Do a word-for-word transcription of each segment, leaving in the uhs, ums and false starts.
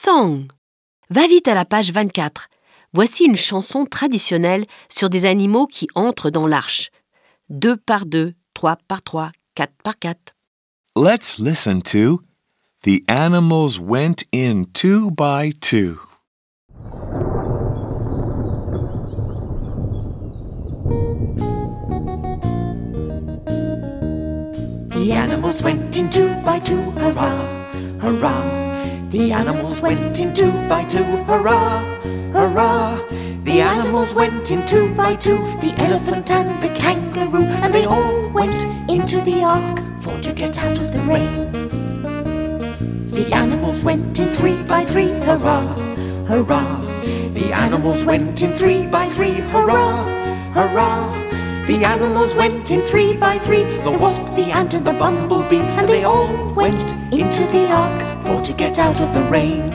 song. Va vite à la page vingt-quatre. Voici une chanson traditionnelle sur des animaux qui entrent dans l'arche. Deux par deux, trois par trois, quatre par quatre. Let's listen to The Animals Went in Two by Two. The animals went in two by two, hurrah, hurrah. The animals went in two by two, hurrah, hurrah. The animals went in two by two, the elephant and the kangaroo, and they all went into the ark for to get out of the rain. The animals went in three by three, hurrah, hurrah. The animals went in three by three, hurrah, hurrah. The animals went in three by three, the wasp, the ant and the bumblebee, and they all went into the ark for to get out of the rain.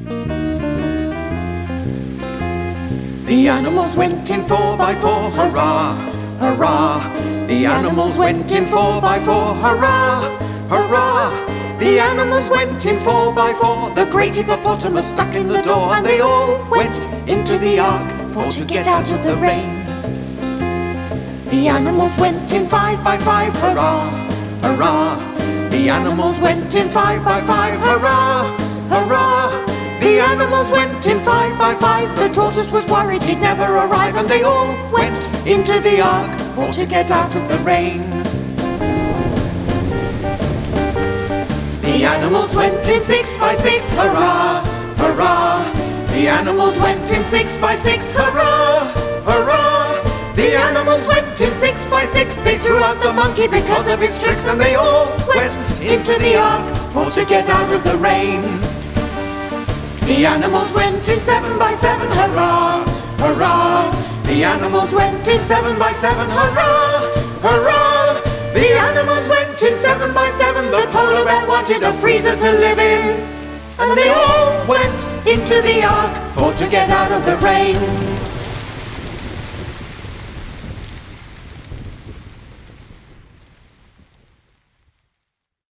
The animals went in four by four, hurrah, hurrah. The animals went in four by four, hurrah, hurrah. The animals went in four by four, the great hippopotamus stuck in the door, and they all went into the ark for to get out of the rain. The animals went in five by five, hurrah, hurrah. The animals went in five by five, hurrah, hurrah. The animals went in five by five, the tortoise was worried he'd never arrive, and they all went into the ark for to get out of the rain. The animals went in six by six, hurrah, hurrah. The animals went in six by six, hurrah, hurrah. The animals went in six by six, they threw out the monkey because of his tricks, and they all went into the ark for to get out of the rain. The animals went in seven by seven, hurrah, hurrah. The animals went in seven by seven, hurrah, hurrah. The animals went in seven by seven, the polar bear wanted a freezer to live in, and they all went into the ark for to get out of the rain.